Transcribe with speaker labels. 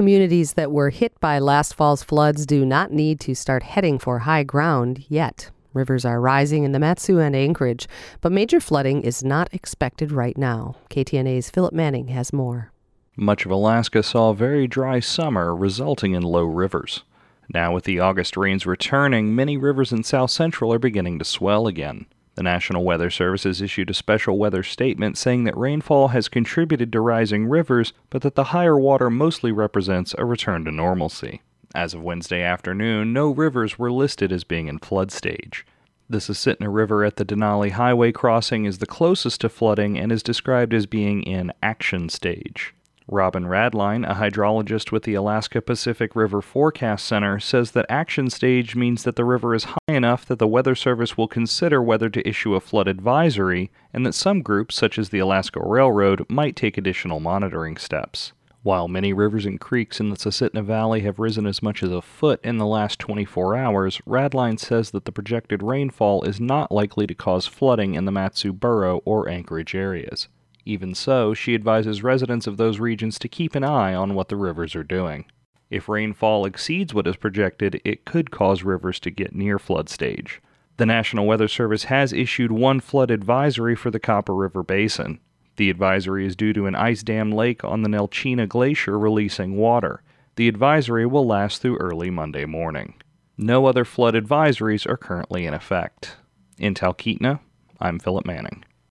Speaker 1: communities that were hit by last fall's floods do not need to start heading for high ground yet. Rivers are rising in the Mat-Su and Anchorage, but major flooding is not expected right now. KTNA's Philip Manning has more.
Speaker 2: Much of Alaska saw a very dry summer, resulting in low rivers. Now, with the August rains returning, many rivers in South Central are beginning to swell again. The National Weather Service has issued a special weather statement saying that rainfall has contributed to rising rivers, but that the higher water mostly represents a return to normalcy. As of Wednesday afternoon, no rivers were listed as being in flood stage. The Susitna River at the Denali Highway crossing is the closest to flooding and is described as being in action stage. Robin Radline, a hydrologist with the Alaska Pacific River Forecast Center, says that action stage means that the river is high enough that the Weather Service will consider whether to issue a flood advisory, and that some groups, such as the Alaska Railroad, might take additional monitoring steps. While many rivers and creeks in the Susitna Valley have risen as much as a foot in the last 24 hours, Radline says that the projected rainfall is not likely to cause flooding in the Mat-Su Borough or Anchorage areas. Even so, she advises residents of those regions to keep an eye on what the rivers are doing. If rainfall exceeds what is projected, it could cause rivers to get near flood stage. The National Weather Service has issued one flood advisory for the Copper River Basin. The advisory is due to an ice dam lake on the Nelchina Glacier releasing water. The advisory will last through early Monday morning. No other flood advisories are currently in effect. In Talkeetna, I'm Philip Manning.